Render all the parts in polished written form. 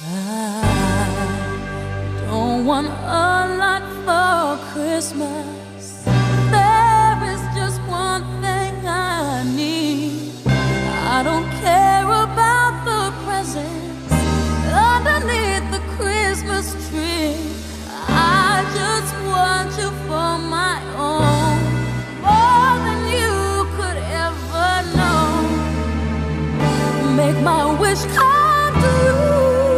I don't want a lot for Christmas. There is just one thing I need. I don't care about the presents underneath the Christmas tree. I just want you for my own, more than you could ever know. Make my wish come true.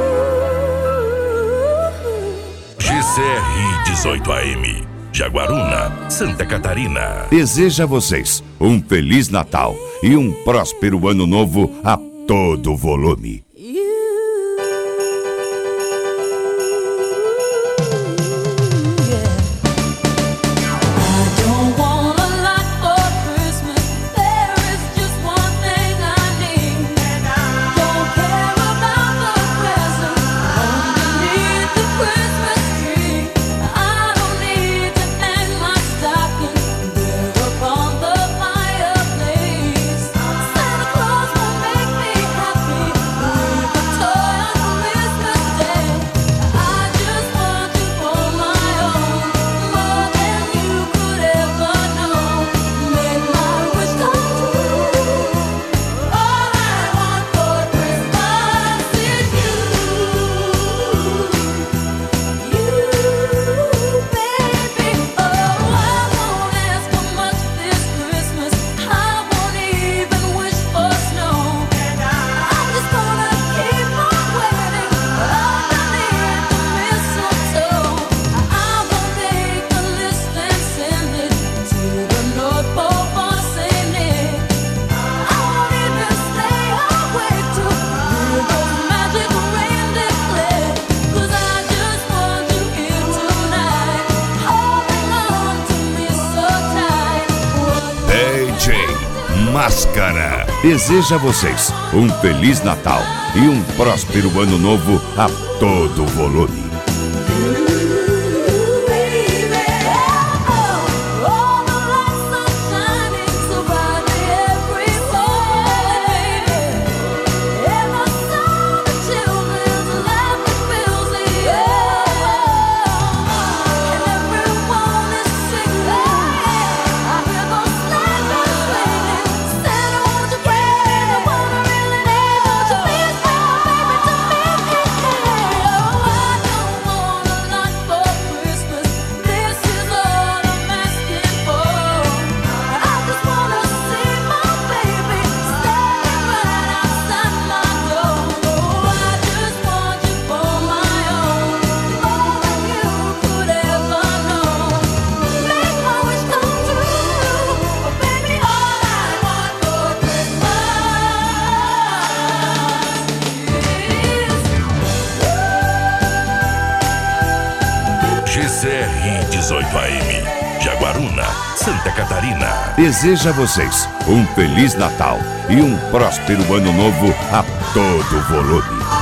GCR 18 AM, Jaguaruna, Santa Catarina. Deseja a vocês um Feliz Natal e um próspero Ano Novo a todo volume. Máscara deseja a vocês um Feliz Natal e um próspero Ano Novo a todo volume. GCR 18 AM, Jaguaruna, Santa Catarina. Deseja a vocês um Feliz Natal e um próspero Ano Novo a todo volume.